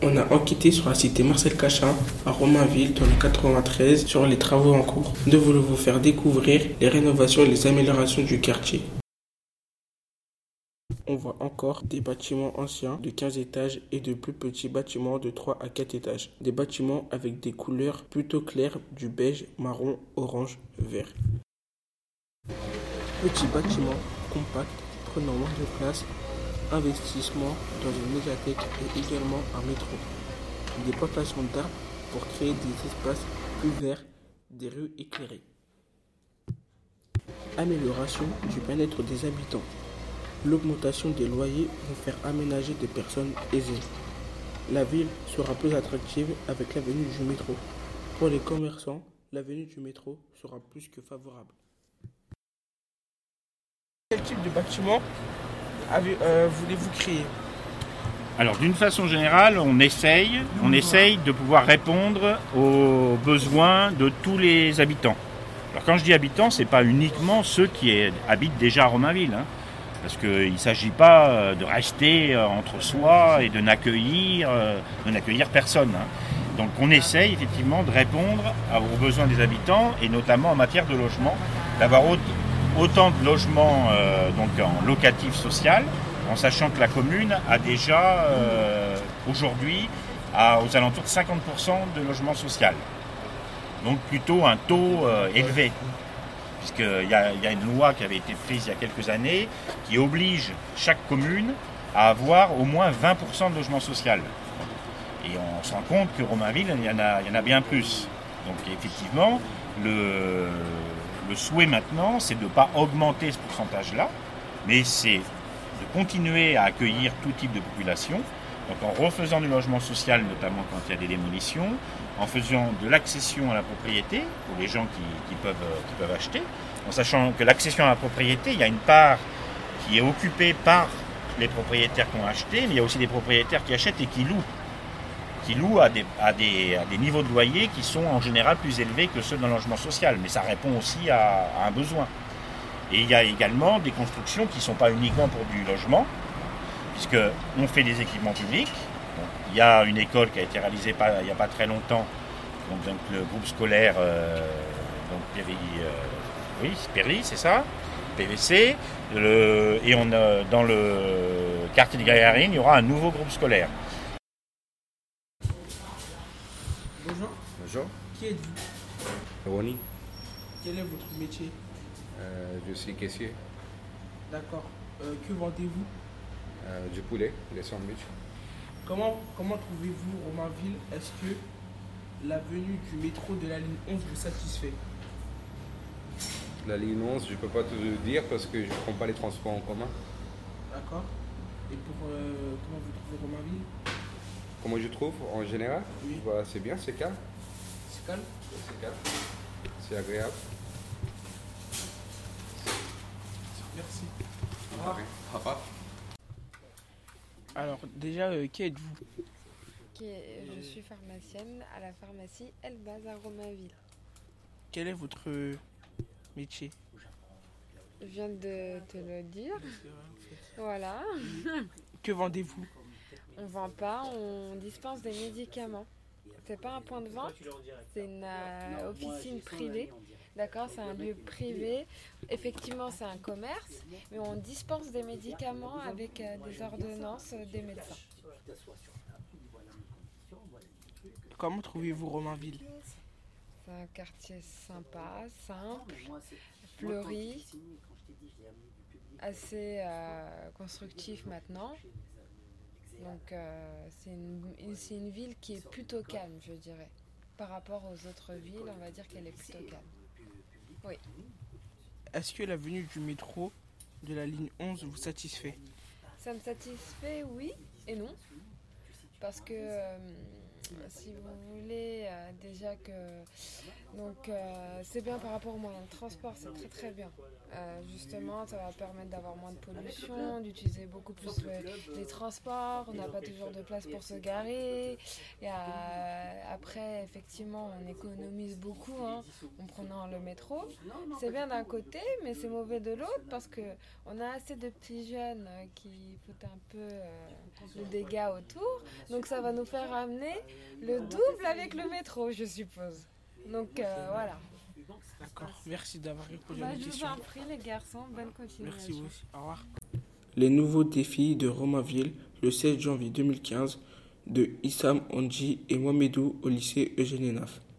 On a enquêté sur la cité Marcel Cachin à Romainville dans le 93 sur les travaux en cours. Nous voulons vous faire découvrir les rénovations et les améliorations du quartier. On voit encore des bâtiments anciens de 15 étages et de plus petits bâtiments de 3 à 4 étages. Des bâtiments avec des couleurs plutôt claires du beige, marron, orange, vert. Petits bâtiments compacts prenant moins de place, investissement dans une médiathèque et également un métro. Des plantations d'arbres pour créer des espaces plus verts, des rues éclairées. Amélioration du bien-être des habitants. L'augmentation des loyers vont faire aménager des personnes aisées. La ville sera plus attractive avec la venue du métro. Pour les commerçants, la venue du métro sera plus que favorable. Quel type de bâtiment voulez-vous créer ? Alors d'une façon générale, on essaye de pouvoir répondre aux besoins de tous les habitants. Alors quand je dis habitants, c'est pas uniquement ceux qui habitent déjà à Romainville, parce qu'il ne s'agit pas de rester entre soi et de n'accueillir personne. Donc on essaye effectivement de répondre aux besoins des habitants et notamment en matière de logement, d'avoir autant de logements donc en locatif social, en sachant que la commune a déjà aujourd'hui aux alentours de 50% de logement social. Donc plutôt un taux élevé, puisqu'il y a une loi qui avait été prise il y a quelques années qui oblige chaque commune à avoir au moins 20% de logement social. Et on se rend compte que Romainville, il y en a bien plus. Donc effectivement, le souhait maintenant, c'est de ne pas augmenter ce pourcentage-là, mais c'est de continuer à accueillir tout type de population, donc en refaisant du logement social, notamment quand il y a des démolitions, en faisant de l'accession à la propriété pour les gens qui peuvent acheter, en sachant que l'accession à la propriété, il y a une part qui est occupée par les propriétaires qui ont acheté, mais il y a aussi des propriétaires qui achètent et qui louent à des niveaux de loyer qui sont en général plus élevés que ceux d'un logement social, mais ça répond aussi à un besoin. Et il y a également des constructions qui ne sont pas uniquement pour du logement, puisqu'on fait des équipements publics. Donc, il y a une école qui a été réalisée il n'y a pas très longtemps, donc le groupe scolaire Perry, c'est ça, PVC, et dans le quartier de Gagarine, il y aura un nouveau groupe scolaire. Bonjour. Bonjour. Qui êtes-vous ? Ronnie. Quel est votre métier ? Je suis caissier. D'accord. Que vendez-vous ? Du poulet, des sandwichs. Comment trouvez-vous Romainville ? Est-ce que la venue du métro de la ligne 11 vous satisfait ? La ligne 11, je ne peux pas te le dire parce que je ne prends pas les transports en commun. D'accord. Et comment vous trouvez Romainville ? Comment je trouve en général ? Oui. Bah, c'est bien, c'est calme. C'est calme ? C'est calme. C'est agréable. Merci. Au revoir. Alors déjà, qui êtes-vous ? Je suis pharmacienne à la pharmacie Elbaz à Romainville. Quel est votre métier ? Je viens de te le dire. Voilà. Que vendez-vous ? On vend pas, on dispense des médicaments. C'est pas un point de vente, c'est une officine privée. D'accord, c'est un lieu privé. Effectivement, c'est un commerce, mais on dispense des médicaments avec des ordonnances des médecins. Comment trouvez-vous Romainville ? C'est un quartier sympa, simple, fleuri, assez constructif maintenant. Donc c'est une ville qui est plutôt calme, je dirais. Par rapport aux autres villes, on va dire qu'elle est plutôt calme. Oui. Est-ce que la venue du métro de la ligne 11 vous satisfait ? Ça me satisfait, oui et non. Parce que si vous voulez, déjà que c'est bien par rapport aux moyens de transport, c'est très très bien. Justement, ça va permettre d'avoir moins de pollution, d'utiliser beaucoup plus les transports. On n'a pas toujours de place pour se garer. Et après, effectivement, on économise beaucoup en prenant le métro. C'est bien d'un côté, mais c'est mauvais de l'autre parce que on a assez de petits jeunes qui foutent un peu le dégât autour. Donc ça va nous faire amener le double avec le métro, je suppose. Donc voilà. D'accord, merci d'avoir répondu à mes Je vous questions. en prie les garçons, bonne continuation. Merci vous aussi, au revoir. Les nouveaux défis de Romainville, le 16 janvier 2015, de Issam Ondji et Mohamedou au lycée Eugène Naf.